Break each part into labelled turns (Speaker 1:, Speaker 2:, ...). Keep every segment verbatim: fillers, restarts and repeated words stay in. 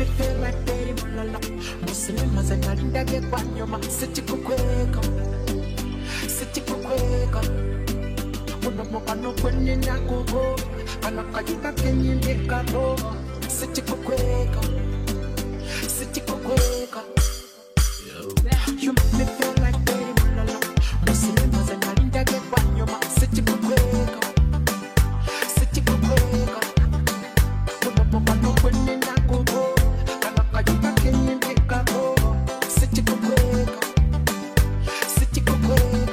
Speaker 1: feel like Betty Malala. Muslim as a Nalinda get one your man, sit you quick. Sit you quick. When I'm up, I know when you're not go. And I'm going to get you in the car. Sit you quick. Sit you quick. You make me feel like Betty Malala. Muslim as a Nalinda get one your man, sit you quick. Sit you quick. When I'm up, I know when you're not go. And I'm going to get you in the car. Sit you quick. Sit you quick.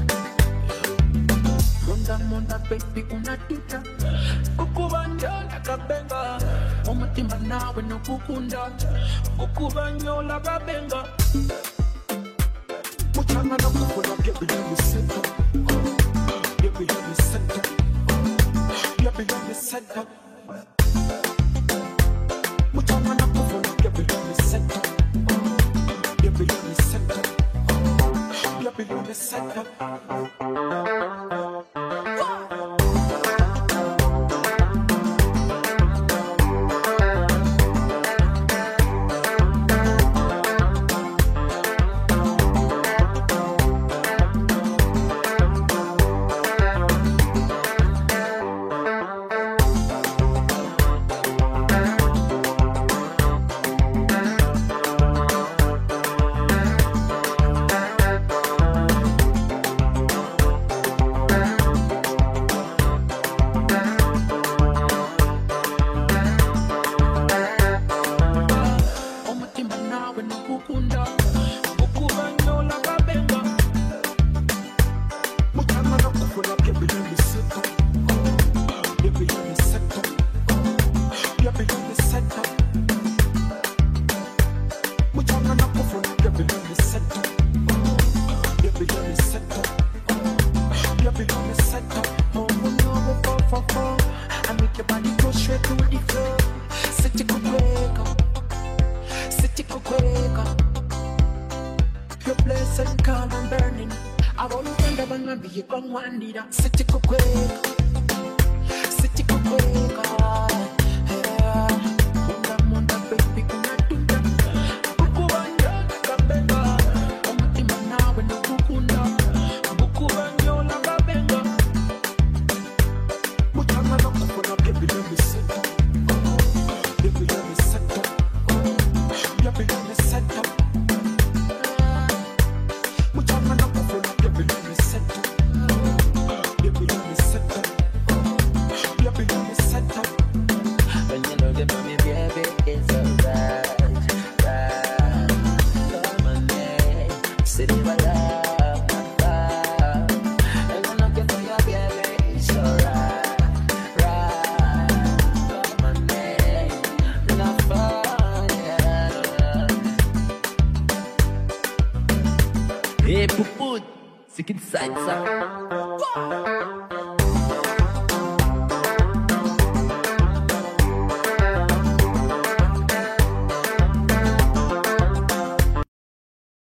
Speaker 1: Munda munda baby unatuta kukubanyola kabenga omutima nawe nokukunda kukubanyola kabenga muchanga nokukula byebiyo bisenta byebiyo bisenta byebiyo bisenta muchanga nokukula byebiyo bisenta byebiyo bisenta byebiyo bisenta.
Speaker 2: Hey, Puput, c'est qu'une salsa.